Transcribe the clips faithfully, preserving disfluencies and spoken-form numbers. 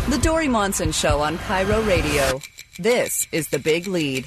The Dory Monson Show on Cairo Radio. This is The Big Lead.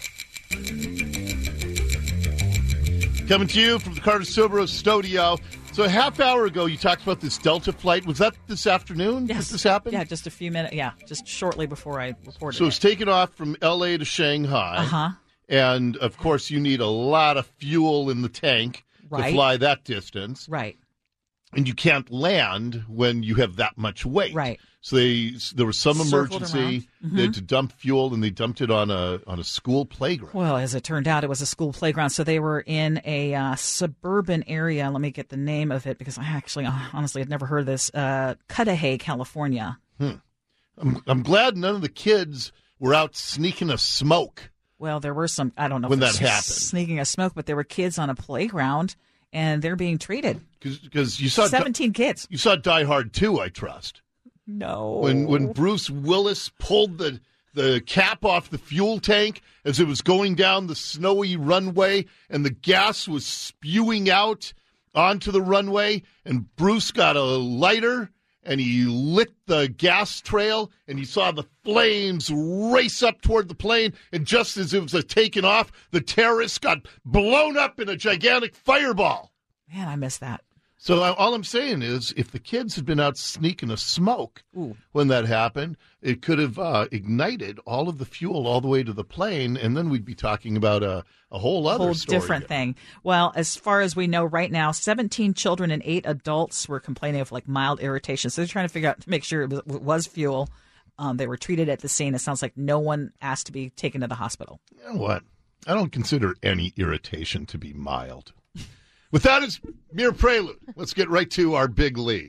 Coming to you from the Carter Subaru studio. So a half hour ago, you talked about this Delta flight. Was that this afternoon? Yes. Did this happen? Yeah, just a few minutes. Yeah, just shortly before I reported So it. it's taken off from L A to Shanghai. Uh-huh. And, of course, you need a lot of fuel in the tank Right. to fly that distance. Right. And you can't land when you have that much weight. Right. So they, there was some Circled emergency. around. They had to dump fuel, and they dumped it on a on a school playground. Well, as it turned out, it was a school playground. So they were in a uh, suburban area. Let me get the name of it because I actually, honestly, had never heard of this. Uh, Cudahy, California. Hmm. I'm, I'm glad none of the kids were out sneaking a smoke. Well, there were some, I don't know When if that it's happened. sneaking a smoke, but there were kids on a playground, and they're being treated. Because you saw seventeen Di- kids. You saw Die Hard two, I trust. No. When when Bruce Willis pulled the the cap off the fuel tank as it was going down the snowy runway, and the gas was spewing out onto the runway, and Bruce got a lighter and he lit the gas trail, and he saw the flames race up toward the plane, and just as it was uh, taking off, the terrorists got blown up in a gigantic fireball. Man, I missed that. So I, all I'm saying is, if the kids had been out sneaking a smoke Ooh. when that happened, it could have uh, ignited all of the fuel all the way to the plane, and then we'd be talking about a, a whole other whole story. different thing. Well, as far as we know right now, seventeen children and eight adults were complaining of like mild irritation. So they're trying to figure out to make sure it was, it was fuel. Um, they were treated at the scene. It sounds like no one asked to be taken to the hospital. You know what? I don't consider any irritation to be mild. With that as mere prelude, let's get right to our big lead.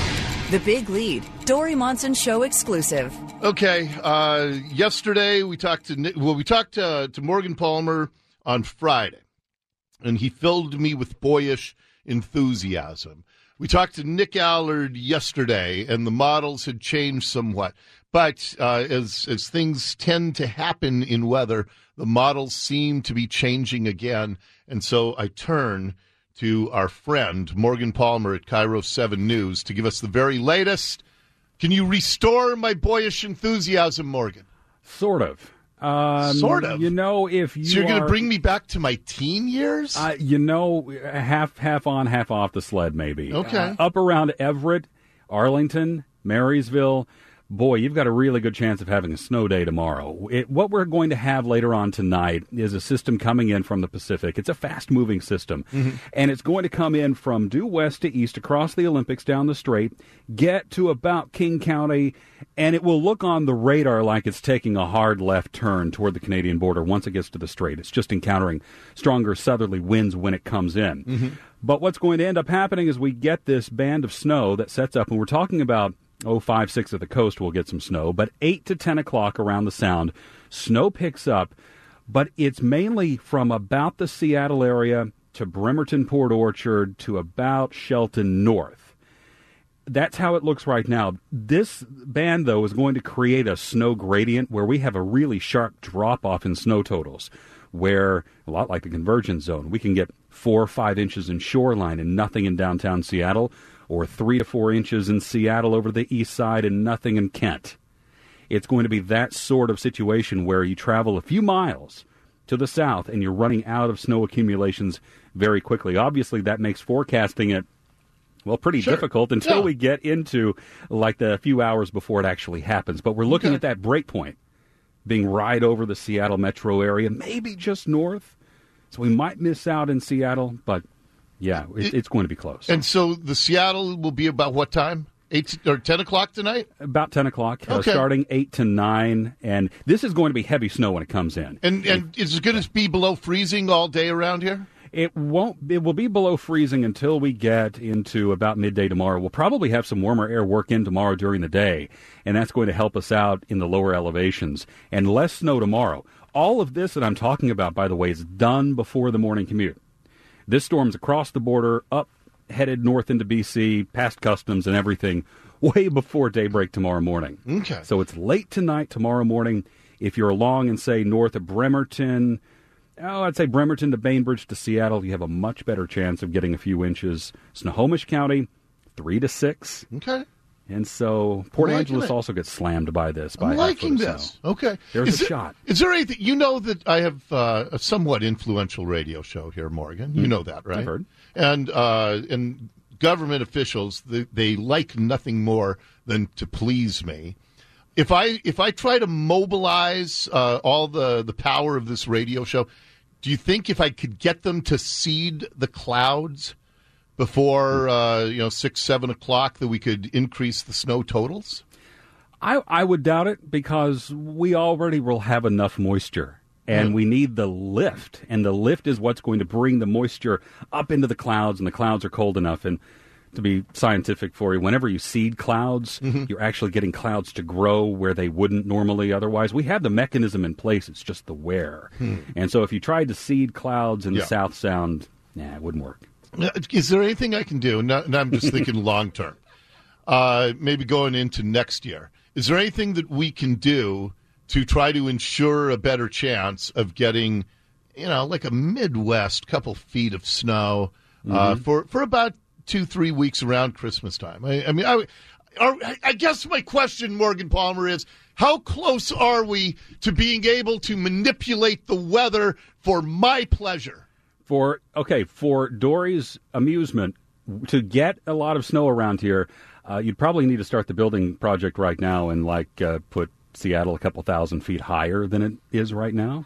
The Big Lead. Dory Monson Show exclusive. Okay. Uh, yesterday we talked to Nick, well, we talked to, to Morgan Palmer on Friday, and he filled me with boyish enthusiasm. We talked to Nick Allard yesterday, and the models had changed somewhat. But uh, as as things tend to happen in weather, the models seem to be changing again, and so I turn to our friend Morgan Palmer at Cairo seven News to give us the very latest. Can you restore my boyish enthusiasm, Morgan? Sort of. Um, sort of. You know, if you So you're going to are- bring me back to my teen years? Uh, you know, half half on, half off the sled, maybe. Okay. Uh, up around Everett, Arlington, Marysville. Boy, you've got a really good chance of having a snow day tomorrow. It, what we're going to have later on tonight is a system coming in from the Pacific. It's a fast-moving system, Mm-hmm. and it's going to come in from due west to east across the Olympics down the strait, get to about King County, and it will look on the radar like it's taking a hard left turn toward the Canadian border once it gets to the strait. It's just encountering stronger southerly winds when it comes in. Mm-hmm. But what's going to end up happening is we get this band of snow that sets up, and we're talking about Oh, five, six at the coast will get some snow, but eight to ten o'clock around the Sound, snow picks up, but it's mainly from about the Seattle area to Bremerton, Port Orchard to about Shelton North. That's how it looks right now. This band, though, is going to create a snow gradient where we have a really sharp drop-off in snow totals, where, a lot like the convergence zone, we can get four or five inches in shoreline and nothing in downtown Seattle, or three to four inches in Seattle over the east side and nothing in Kent. It's going to be that sort of situation where you travel a few miles to the south and you're running out of snow accumulations very quickly. Obviously, that makes forecasting it, well, pretty Sure. difficult until Yeah. we get into, like, the few hours before it actually happens. But we're looking Okay. at that break point being right over the Seattle metro area, maybe just north. So we might miss out in Seattle, but yeah, it, It- it's going to be close. And so the Seattle will be about what time? Eight or ten o'clock tonight? About ten o'clock, uh, Okay. starting eight to nine. And this is going to be heavy snow when it comes in. And and is it going to be below freezing all day around here? It won't. It will be below freezing until we get into about midday tomorrow. We'll probably have some warmer air work in tomorrow during the day, and that's going to help us out in the lower elevations. And less snow tomorrow. All of this that I'm talking about, by the way, is done before the morning commute. This storm's across the border, up, headed north into B C, past customs and everything, way before daybreak tomorrow morning. Okay. So it's late tonight, tomorrow morning. If you're along and, say, north of Bremerton, oh, I'd say Bremerton to Bainbridge to Seattle, you have a much better chance of getting a few inches. Snohomish County, three to six. Okay. And so Port I'm Angeles liking it. also gets slammed by this. By I'm liking half foot of this. snow. Okay. There's is a there, shot. Is there anything, you know that I have uh, a somewhat influential radio show here, Morgan. You know that, right? I've heard. And, uh, and government officials, they, they like nothing more than to please me. If I if I try to mobilize uh, all the, the power of this radio show, do you think if I could get them to seed the clouds before uh, you know six, seven o'clock that we could increase the snow totals? I, I would doubt it because we already will have enough moisture, and mm. we need the lift, and the lift is what's going to bring the moisture up into the clouds, and the clouds are cold enough. And to be scientific for you, whenever you seed clouds, mm-hmm. you're actually getting clouds to grow where they wouldn't normally otherwise. We have the mechanism in place. It's just the where. Hmm. And so if you tried to seed clouds in the yeah. South Sound, nah, it wouldn't work. Is there anything I can do? And I'm just thinking long term, uh, maybe going into next year. Is there anything that we can do to try to ensure a better chance of getting, you know, like a Midwest couple feet of snow mm-hmm. uh, for, for about two, three weeks around Christmas time? I, I mean, I, are, I guess my question, Morgan Palmer, is how close are we to being able to manipulate the weather for my pleasure? For okay, for Dory's amusement, to get a lot of snow around here, uh, you'd probably need to start the building project right now and like uh, put Seattle a couple thousand feet higher than it is right now.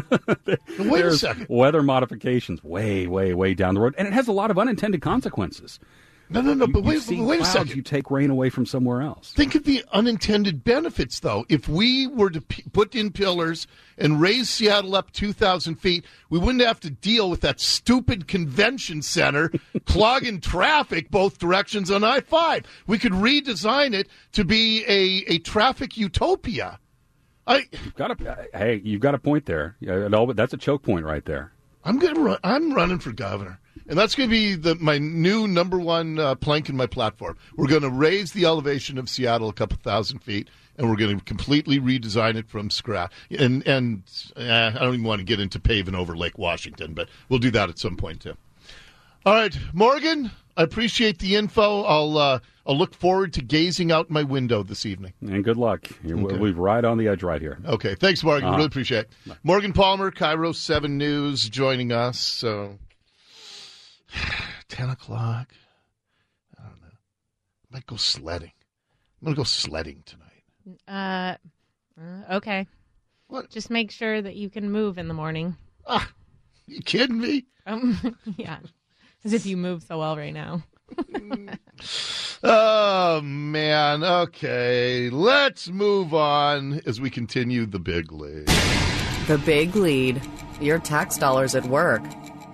Wait a second. Weather modifications way, way, way down the road, and it has a lot of unintended consequences. No, no, no, you, but wait, you wait clouds, a second. You take rain away from somewhere else. Think of the unintended benefits, though. If we were to p- put in pillars and raise Seattle up two thousand feet, we wouldn't have to deal with that stupid convention center clogging traffic both directions on I five. We could redesign it to be a, a traffic utopia. I you've got a, hey, you've got a point there. That's a choke point right there. I'm gonna run, I'm running for governor. And that's going to be the, my new number one uh, plank in my platform. We're going to raise the elevation of Seattle a couple thousand feet, and we're going to completely redesign it from scratch. And and uh, I don't even want to get into paving over Lake Washington, but we'll do that at some point too. All right, Morgan, I appreciate the info. I'll uh, I'll look forward to gazing out my window this evening. And good luck. Okay. We're right on the edge right here. Okay, thanks, Morgan. Uh-huh. Really appreciate it. Bye. Morgan Palmer, Cairo seven News, joining us. So. Ten o'clock. I don't know. I might go sledding. I'm gonna go sledding tonight. Uh, uh, okay. What? Just make sure that you can move in the morning. Ah, you kidding me? Um, yeah, as if you move so well right now. Oh man. Okay, let's move on as we continue the big lead. The Big Lead. Your tax dollars at work.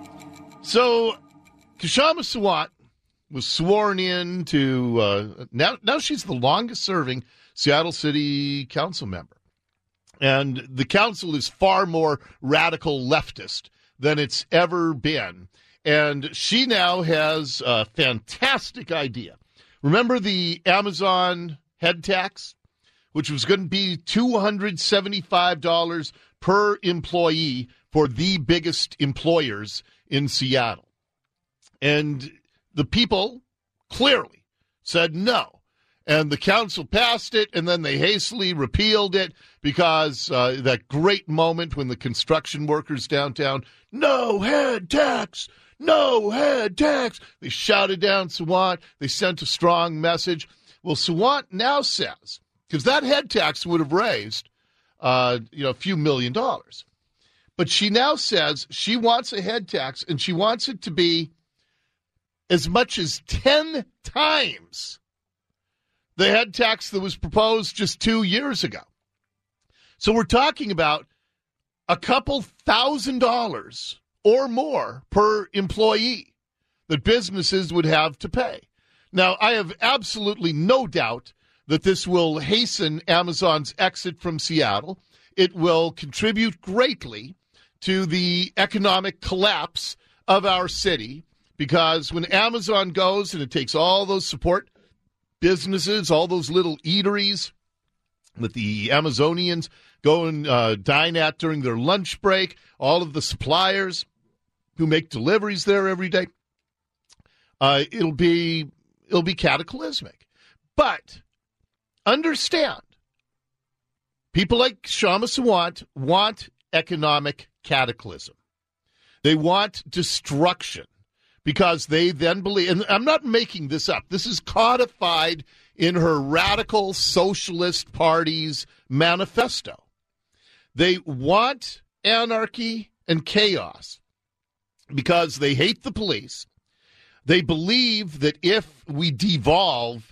So. Kshama Sawant was sworn in to, uh, now, now she's the longest-serving Seattle City Council member. And the council is far more radical leftist than it's ever been. And she now has a fantastic idea. Remember the Amazon head tax, which was going to be two hundred seventy-five dollars per employee for the biggest employers in Seattle. And the people clearly said no. And the council passed it, and then they hastily repealed it because uh, that great moment when the construction workers downtown, no head tax, no head tax. They shouted down Sawant. They sent a strong message. Well, Sawant now says, because that head tax would have raised uh, you know, a few million dollars. But she now says she wants a head tax, and she wants it to be as much as ten times the head tax that was proposed just two years ago. So we're talking about a couple thousand dollars or more per employee that businesses would have to pay. Now, I have absolutely no doubt that this will hasten Amazon's exit from Seattle. It will contribute greatly to the economic collapse of our city. Because when Amazon goes and it takes all those support businesses, all those little eateries that the Amazonians go and uh, dine at during their lunch break, all of the suppliers who make deliveries there every day, uh, it'll be it'll be cataclysmic. But understand, people like Kshama Sawant want economic cataclysm. They want destruction because they then believe, and I'm not making this up, this is codified in her radical socialist party's manifesto. They want anarchy and chaos because they hate the police. They believe that if we devolve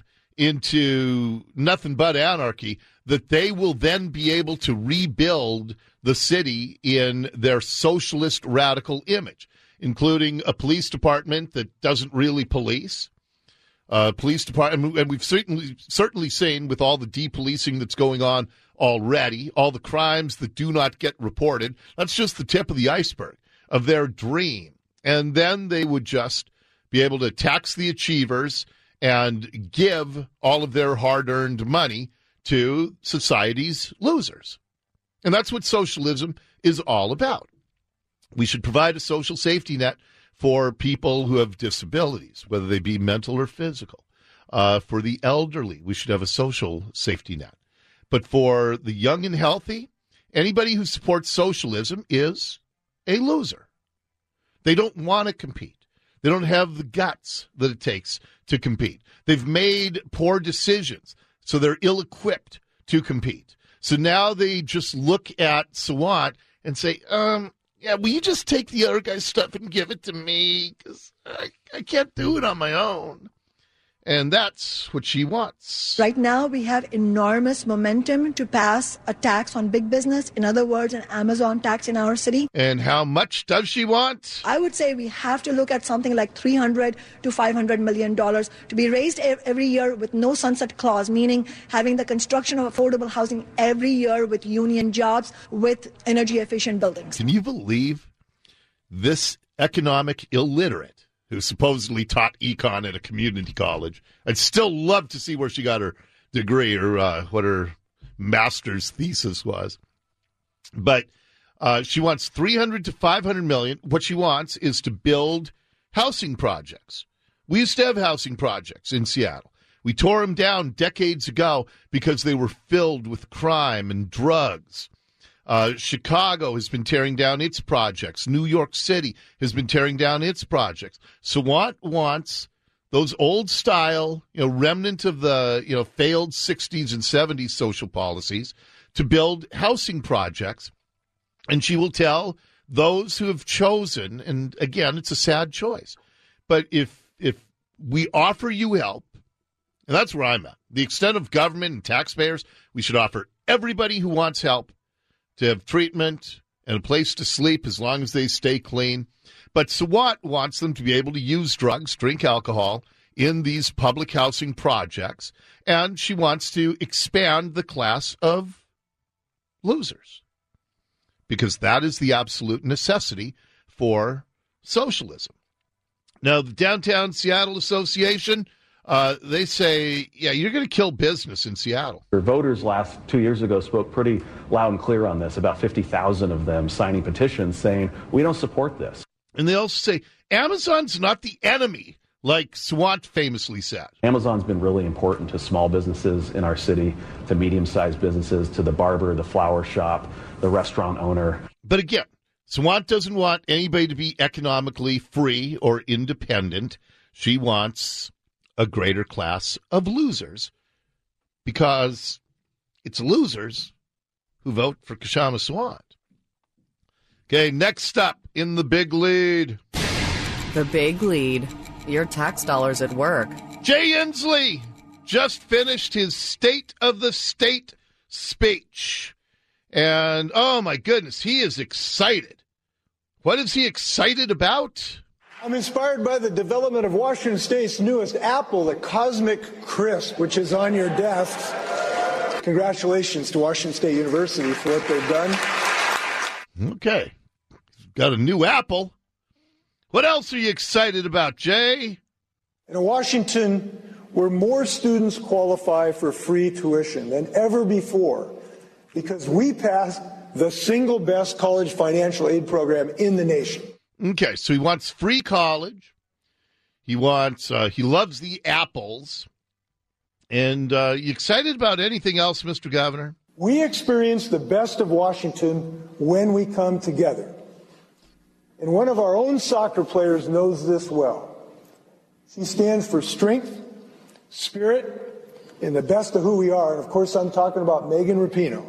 into nothing but anarchy, that they will then be able to rebuild the city in their socialist radical image, including a police department that doesn't really police. Uh, police department, and we've certainly certainly seen with all the depolicing that's going on already, all the crimes that do not get reported, that's just the tip of the iceberg of their dream. And then they would just be able to tax the achievers and give all of their hard-earned money to society's losers. And that's what socialism is all about. We should provide a social safety net for people who have disabilities, whether they be mental or physical. Uh, for the elderly, we should have a social safety net. But for the young and healthy, anybody who supports socialism is a loser. They don't want to compete. They don't have the guts that it takes to compete. They've made poor decisions, so they're ill-equipped to compete. So now they just look at Sawant and say, um, yeah, will you just take the other guy's stuff and give it to me? Because I, I can't do it on my own. And that's what she wants. Right now, we have enormous momentum to pass a tax on big business. In other words, an Amazon tax in our city. And how much does she want? I would say we have to look at something like three hundred to five hundred million dollars to be raised every year with no sunset clause, meaning having the construction of affordable housing every year with union jobs, with energy efficient buildings. Can you believe this economic illiterate who supposedly taught econ at a community college? I'd still love to see where she got her degree or uh, what her master's thesis was. But uh, she wants three hundred to five hundred million. What she wants is to build housing projects. We used to have housing projects in Seattle. We tore them down decades ago because they were filled with crime and drugs. Uh, Chicago has been tearing down its projects. New York City has been tearing down its projects. Sawant wants those old-style, you know, remnant of the, you know, failed sixties and seventies social policies to build housing projects. And she will tell those who have chosen, and again, it's a sad choice, but if if we offer you help, and that's where I'm at, the extent of government and taxpayers, we should offer everybody who wants help to have treatment and a place to sleep as long as they stay clean. But Sawant wants them to be able to use drugs, drink alcohol in these public housing projects, and she wants to expand the class of losers because that is the absolute necessity for socialism. Now, the Downtown Seattle Association, Uh, they say, yeah, you're going to kill business in Seattle. Your voters last two years ago spoke pretty loud and clear on this, about fifty thousand of them signing petitions saying, we don't support this. And they also say, Amazon's not the enemy, like Sawant famously said. Amazon's been really important to small businesses in our city, to medium-sized businesses, to the barber, the flower shop, the restaurant owner. But again, Sawant doesn't want anybody to be economically free or independent. She wants a greater class of losers because it's losers who vote for Kshama Sawant. Okay, next up in the big lead. The big lead. Your tax dollars at work. Jay Inslee just finished his State of the State speech. And, oh my goodness, he is excited. What is he excited about? I'm inspired by the development of Washington State's newest apple, the Cosmic Crisp, which is on your desks. Congratulations to Washington State University for what they've done. Okay. Got a new apple. What else are you excited about, Jay? In a Washington where more students qualify for free tuition than ever before because we passed the single best college financial aid program in the nation. Okay, so he wants free college. He wants, uh, he loves the apples. And uh, you excited about anything else, Mister Governor? We experience the best of Washington when we come together. And one of our own soccer players knows this well. She stands for strength, spirit, and the best of who we are. And, of course, I'm talking about Megan Rapinoe.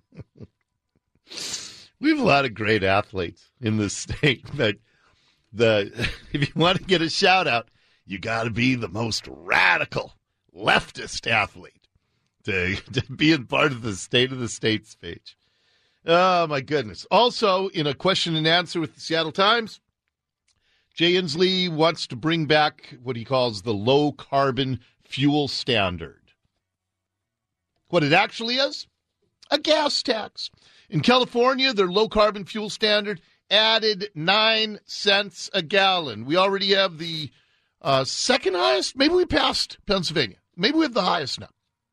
We have a lot of great athletes in this state, but the if you want to get a shout-out, you got to be the most radical leftist athlete to, to be in part of the State of the State speech. Oh, my goodness. Also, in a question and answer with the Seattle Times, Jay Inslee wants to bring back what he calls the low-carbon fuel standard. What it actually is? A gas tax. In California, their low-carbon fuel standard added nine cents a gallon. We already have the uh, second highest. Maybe we passed Pennsylvania. Maybe we have the highest now.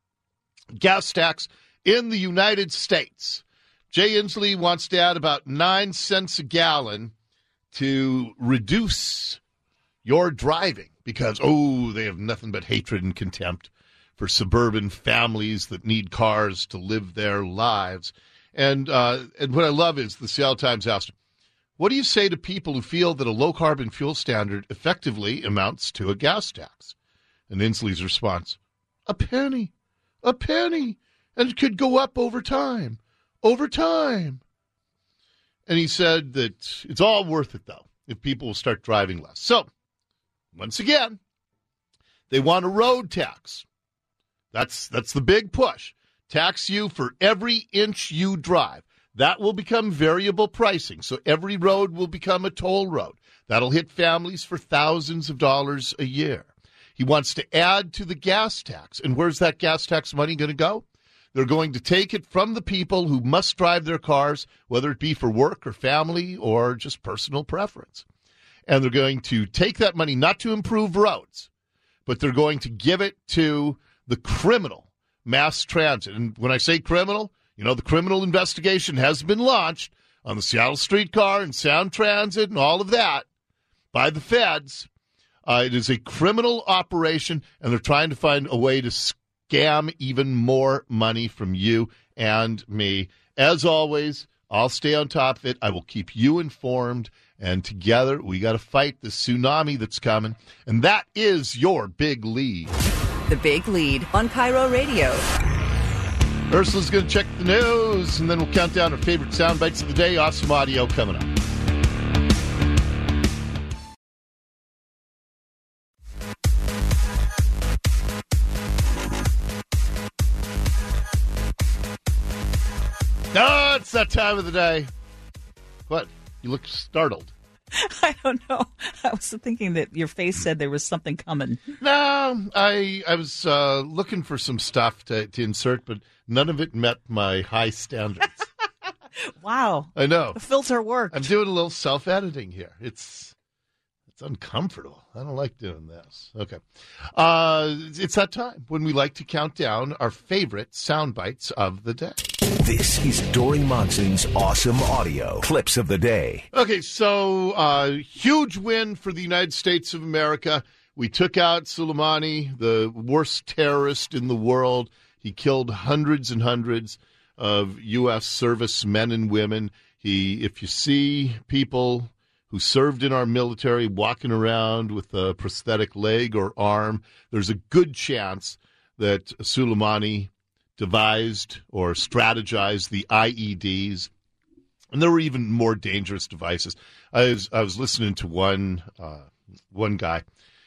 Gas tax in the United States. Jay Inslee wants to add about nine cents a gallon to reduce your driving because, oh, they have nothing but hatred and contempt for suburban families that need cars to live their lives. And uh, and what I love is the Seattle Times asked him, what do you say to people who feel that a low-carbon fuel standard effectively amounts to a gas tax? And Inslee's response, a penny, a penny, and it could go up over time, over time. And he said that it's all worth it, though, if people will start driving less. So, once again, they want a road tax. That's that's the big push. Tax you for every inch you drive. That will become variable pricing, so every road will become a toll road. That'll hit families for thousands of dollars a year. He wants to add to the gas tax. And where's that gas tax money going to go? They're going to take it from the people who must drive their cars, whether it be for work or family or just personal preference. And they're going to take that money not to improve roads, but they're going to give it to the criminal mass transit. And when I say criminal, you know, the criminal investigation has been launched on the Seattle streetcar and Sound Transit and all of that by the feds. Uh, it is a criminal operation, and they're trying to find a way to scam even more money from you and me. As always, I'll stay on top of it. I will keep you informed, and together we got to fight the tsunami that's coming, and that is your Big Lead. The Big Lead on Cairo Radio. Ursula's going to check the news, and then we'll count down our favorite sound bites of the day. Awesome audio coming up. Oh, it's that time of the day. What? You look startled. I don't know. I was thinking that your face said there was something coming. No, I I was uh, looking for some stuff to, to insert, but none of it met my high standards. Wow. I know. The filter worked. I'm doing a little self-editing here. It's it's uncomfortable. I don't like doing this. Okay. Uh, it's that time when we like to count down our favorite sound bites of the day. This is Dory Monson's Awesome Audio Clips of the Day. Okay, so uh, huge win for the United States of America. We took out Soleimani, the worst terrorist in the world. He killed hundreds and hundreds of U S servicemen and women. He, if you see people who served in our military walking around with a prosthetic leg or arm, there's a good chance that Soleimani devised or strategized the I E Ds. And there were even more dangerous devices. I was I was listening to one uh, one guy,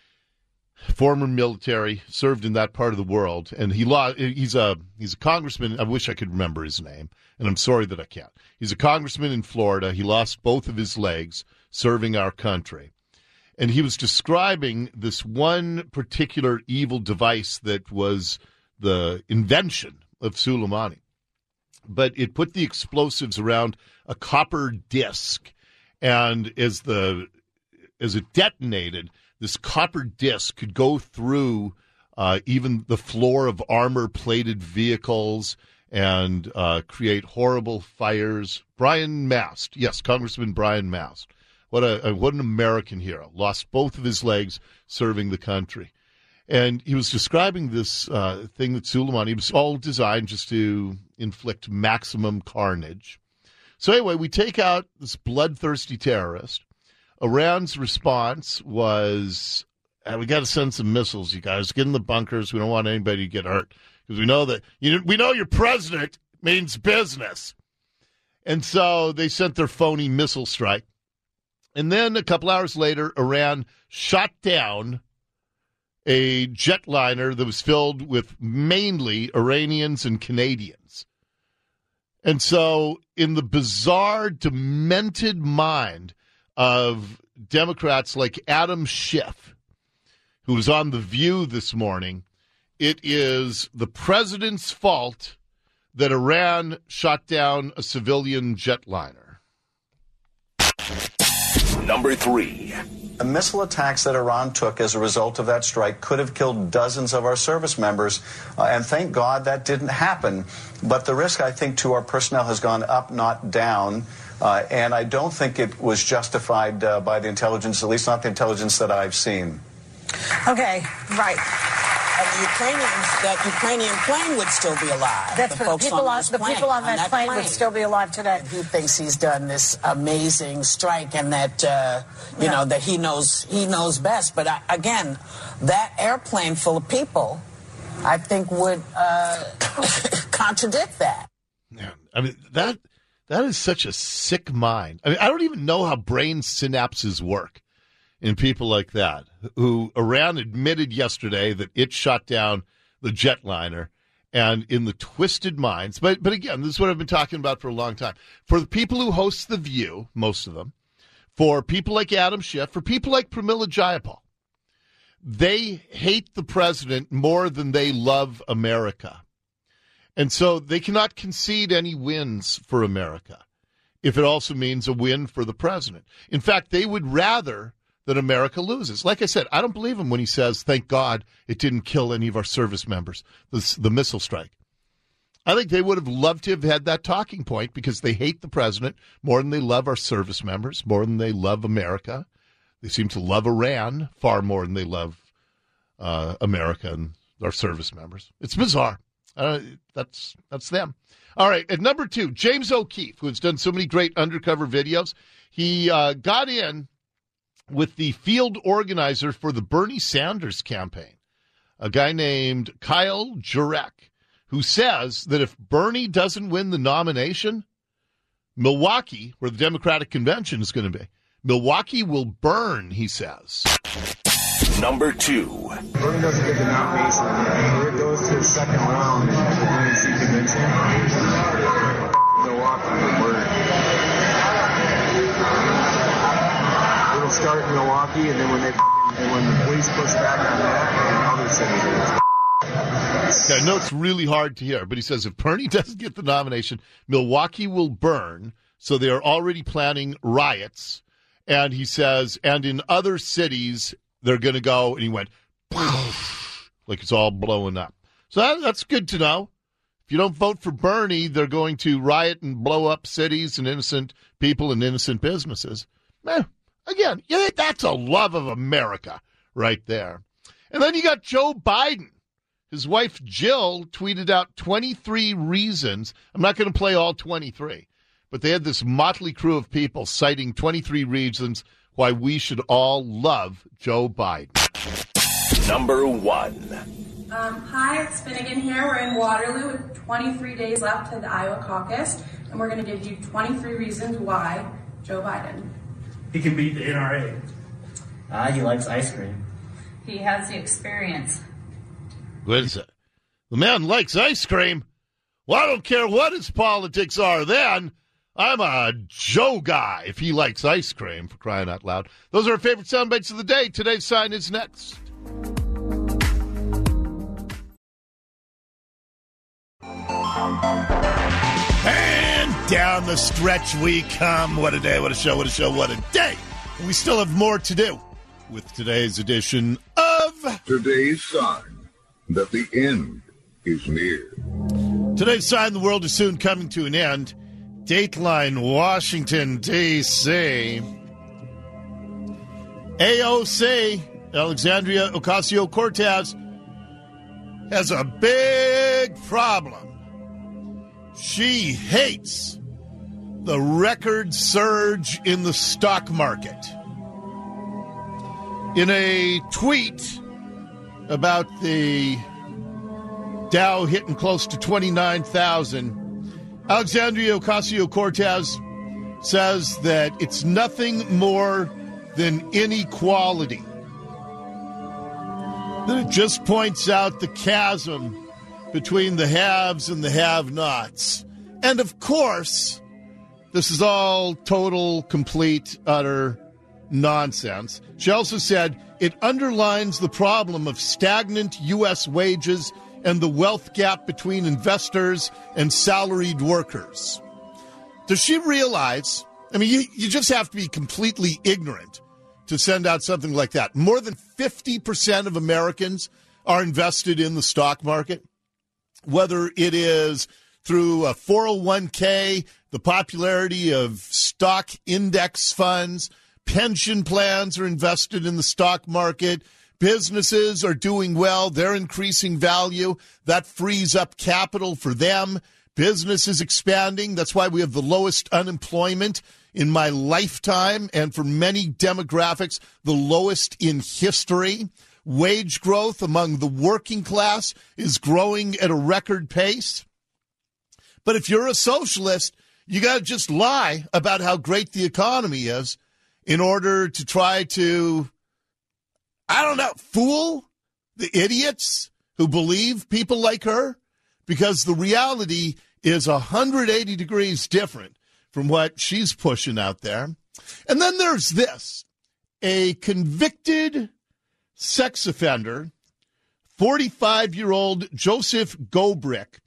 former military, served in that part of the world, and he lost. He's a he's a congressman. I wish I could remember his name, and I'm sorry that I can't. He's a congressman in Florida. He lost both of his legs serving our country, and he was describing this one particular evil device that was the invention of Soleimani. But it put the explosives around a copper disc, and as the as it detonated, this copper disc could go through uh, even the floor of armor-plated vehicles and uh, create horrible fires. Brian Mast, yes, Congressman Brian Mast. What a what an American hero. Lost both of his legs serving the country. And he was describing this uh, thing that Soleimani, it was all designed just to inflict maximum carnage. So anyway, we take out this bloodthirsty terrorist. Iran's response was, uh, we got to send some missiles, you guys. Get in the bunkers. We don't want anybody to get hurt. Because we know that, you know, we know your president means business. And so they sent their phony missile strike. And then a couple hours later, Iran shot down a jetliner that was filled with mainly Iranians and Canadians. And so in the bizarre, demented mind of Democrats like Adam Schiff, who was on The View this morning, it is the president's fault that Iran shot down a civilian jetliner. Number three. The missile attacks that Iran took as a result of that strike could have killed dozens of our service members, uh, and thank God that didn't happen. But the risk, I think, to our personnel has gone up, not down, uh, and I don't think it was justified uh, by the intelligence, at least not the intelligence that I've seen. Okay, right. And the Ukrainians, that Ukrainian plane would still be alive. That's the the folks people on, on, the plane, people on, on that, that plane, plane would still be alive today. He thinks he's done this amazing strike, and that uh, you yeah. know that he knows he knows best. But I, again, that airplane full of people, I think, would uh, contradict that. Yeah, I mean that that is such a sick mind. I mean, I don't even know how brain synapses work in people like that, who Iran admitted yesterday that it shot down the jetliner, and in the twisted minds. But but again, this is what I've been talking about for a long time. For the people who host The View, most of them, for people like Adam Schiff, for people like Pramila Jayapal, they hate the president more than they love America. And so they cannot concede any wins for America if it also means a win for the president. In fact, they would rather that America loses. Like I said, I don't believe him when he says, thank God it didn't kill any of our service members, the, the missile strike. I think they would have loved to have had that talking point because they hate the president more than they love our service members, more than they love America. They seem to love Iran far more than they love uh, America and our service members. It's bizarre. Uh, that's that's them. All right, at number two, James O'Keefe, who has done so many great undercover videos. He uh, got in with the field organizer for the Bernie Sanders campaign, a guy named Kyle Jurek, who says that if Bernie doesn't win the nomination, Milwaukee, where the Democratic convention is going to be, Milwaukee will burn, he says. Number two. Bernie doesn't get the nomination. If it goes to the second round of the D N C convention, Milwaukee will burn. It'll start in Milwaukee, and then when they and when the police push back on that, and other cities. I know it's really hard to hear, but he says if Bernie doesn't get the nomination, Milwaukee will burn. So they are already planning riots. And he says, and in other cities, they're going to go, and he went, like it's all blowing up. So that, that's good to know. If you don't vote for Bernie, they're going to riot and blow up cities and innocent people and innocent businesses. Eh, again, yeah, that's a love of America right there. And then you got Joe Biden. His wife, Jill, tweeted out twenty-three reasons. I'm not going to play all twenty-three, but they had this motley crew of people citing twenty-three reasons why we should all love Joe Biden. Number one. Um, hi, it's Finnegan here. We're in Waterloo with twenty-three days left to the Iowa caucus, and we're going to give you twenty-three reasons why Joe Biden. He can beat the N R A. Ah, he likes ice cream. He has the experience. What is it? The man likes ice cream. Well, I don't care what his politics are then. I'm a Joe guy if he likes ice cream, for crying out loud. Those are our favorite sound bites of the day. Today's sign is next. And down the stretch we come. What a day, what a show, what a show, what a day. And we still have more to do with today's edition of Today's Sign that the end is near. Today's sign the world is soon coming to an end. Dateline, Washington, D C A O C Alexandria Ocasio-Cortez has a big problem. She hates the record surge in the stock market. In a tweet about the Dow hitting close to twenty-nine thousand, Alexandria Ocasio-Cortez says that it's nothing more than inequality. That it just points out the chasm between the haves and the have-nots. And of course, this is all total, complete, utter nonsense. She also said it underlines the problem of stagnant U S wages and the wealth gap between investors and salaried workers. Does she realize, I mean, you, you just have to be completely ignorant to send out something like that. More than fifty percent of Americans are invested in the stock market, whether it is through a four oh one k, the popularity of stock index funds, pension plans are invested in the stock market, businesses are doing well, they're increasing value, that frees up capital for them, business is expanding, that's why we have the lowest unemployment in my lifetime, and for many demographics, the lowest in history. Wage growth among the working class is growing at a record pace. But if you're a socialist, you got to just lie about how great the economy is in order to try to, I don't know, fool the idiots who believe people like her, because the reality is one hundred eighty degrees different from what she's pushing out there. And then there's this, a convicted sex offender, forty-five-year-old Joseph Gobrick.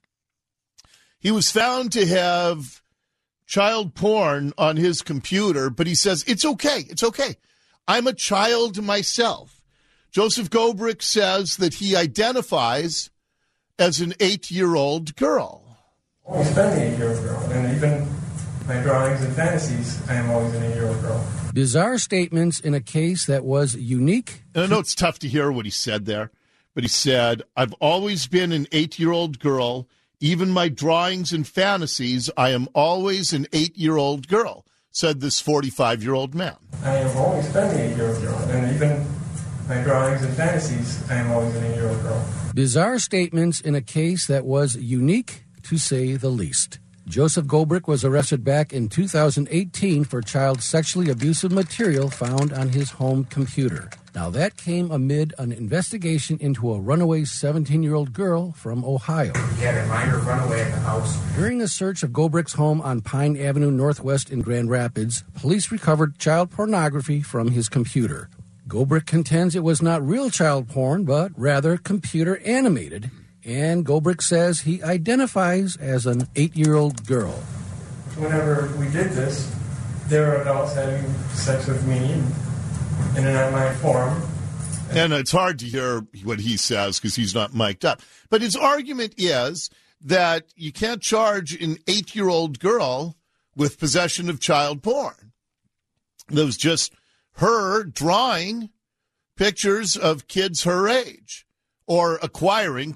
He was found to have child porn on his computer, but he says, it's okay, it's okay. I'm a child myself. Joseph Gobrick says that he identifies as an eight-year-old girl. Always been an eight-year-old girl, and even my drawings and fantasies, I am always an eight-year-old girl. Bizarre statements in a case that was unique. And I know it's tough to hear what he said there, but he said, I've always been an eight-year-old girl. Even my drawings and fantasies, I am always an eight-year-old girl, said this forty-five-year-old man. I have always been an eight-year-old girl, and even my drawings and fantasies, I am always an eight-year-old girl. Bizarre statements in a case that was unique, to say the least. Joseph Gobrick was arrested back in two thousand eighteen for child sexually abusive material found on his home computer. Now, that came amid an investigation into a runaway seventeen-year-old girl from Ohio. He had a minor runaway at the house. During a search of Gobrick's home on Pine Avenue Northwest in Grand Rapids, police recovered child pornography from his computer. Gobrick contends it was not real child porn, but rather computer animated. And Gobrick says he identifies as an eight-year-old girl. Whenever we did this, there were adults having sex with me and in an online forum. And it's hard to hear what he says because he's not mic'd up. But his argument is that you can't charge an eight-year-old girl with possession of child porn. That was just her drawing pictures of kids her age or acquiring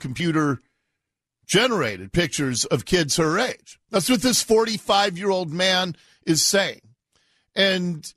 computer-generated pictures of kids her age. That's what this forty-five-year-old man is saying. And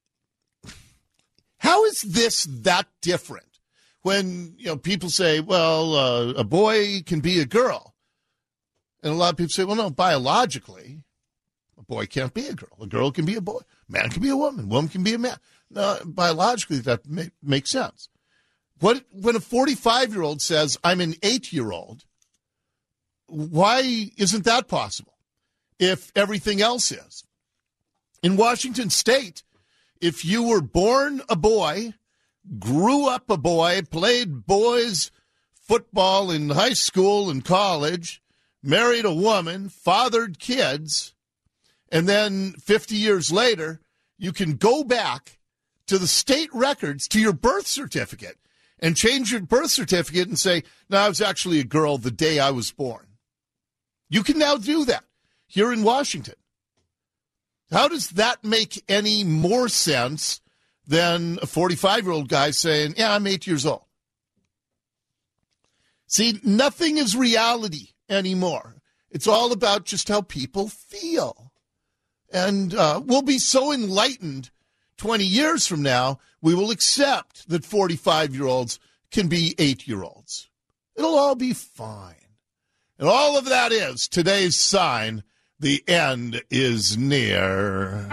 how is this that different when, you know, people say, well, uh, a boy can be a girl? And a lot of people say, well, no, biologically, a boy can't be a girl. A girl can be a boy. A man can be a woman. A woman can be a man. No, biologically, that may, makes sense. What, when a forty-five-year-old says, I'm an eight-year-old, why isn't that possible if everything else is? In Washington State, if you were born a boy, grew up a boy, played boys football in high school and college, married a woman, fathered kids, and then fifty years later, you can go back to the state records, to your birth certificate, and change your birth certificate and say, no, I was actually a girl the day I was born. You can now do that here in Washington. How does that make any more sense than a forty-five-year-old guy saying, yeah, I'm eight years old. See, nothing is reality anymore. It's all about just how people feel. And uh, we'll be so enlightened twenty years from now, we will accept that forty-five-year-olds can be eight-year-olds. It'll all be fine. And all of that is today's sign, the end is near.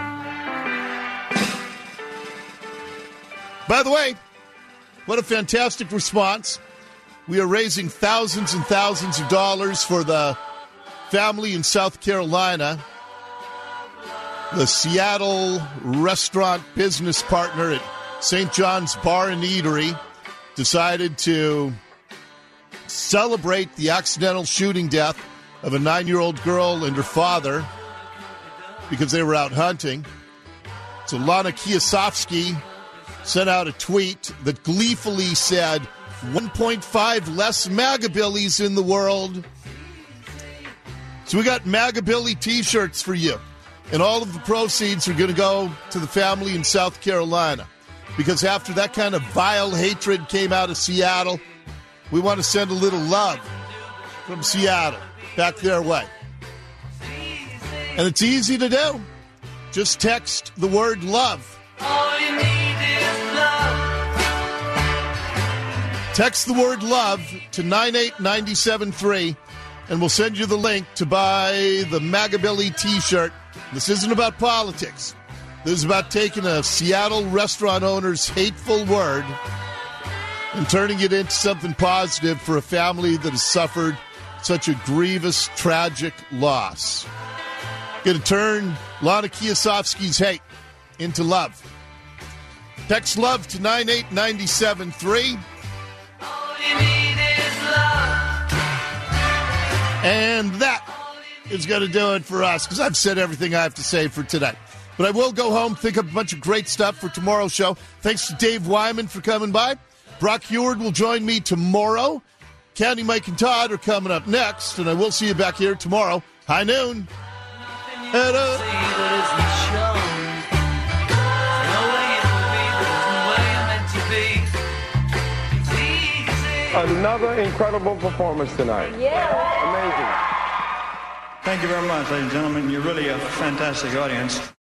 By the way, what a fantastic response. We are raising thousands and thousands of dollars for the family in South Carolina. The Seattle restaurant business partner at Saint John's Bar and Eatery decided to celebrate the accidental shooting death of a nine-year-old girl and her father because they were out hunting. So Lana Kiosofsky sent out a tweet that gleefully said, one point five less MAGA-billies in the world. So we got MAGA-billy T-shirts for you. And all of the proceeds are going to go to the family in South Carolina. Because after that kind of vile hatred came out of Seattle, we want to send a little love from Seattle back their way. And it's easy to do. Just text the word love. All you need is love. Text the word love to nine eight nine seven three, and we'll send you the link to buy the MAGA-billy T-shirt. This isn't about politics. This is about taking a Seattle restaurant owner's hateful word and turning it into something positive for a family that has suffered such a grievous, tragic loss. Going to turn Lana Kiosofsky's hate into love. Text love to nine eight nine seven three. All you need is love. And that is going to do it for us, because I've said everything I have to say for today. But I will go home, think up a bunch of great stuff for tomorrow's show. Thanks to Dave Wyman for coming by. Brock Heward will join me tomorrow. Candy, Mike, and Todd are coming up next, and I will see you back here tomorrow. High noon. Head up. Another incredible performance tonight. Yeah. Amazing. Thank you very much, ladies and gentlemen. You're really a fantastic audience.